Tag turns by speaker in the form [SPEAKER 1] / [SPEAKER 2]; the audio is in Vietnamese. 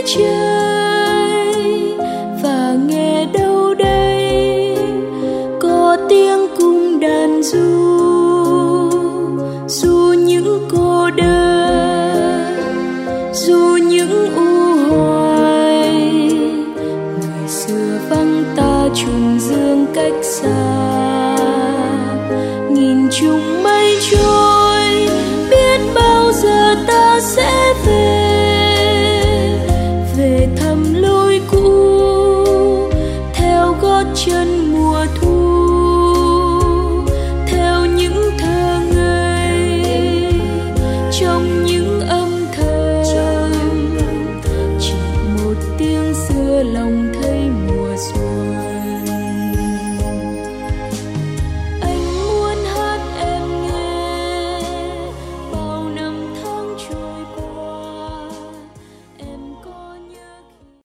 [SPEAKER 1] chơi và nghe đâu đây có tiếng cung đàn ru những cô đơn, ru những u hoài. Người xưa vắng ta trùng dương cách xa, nghìn trùng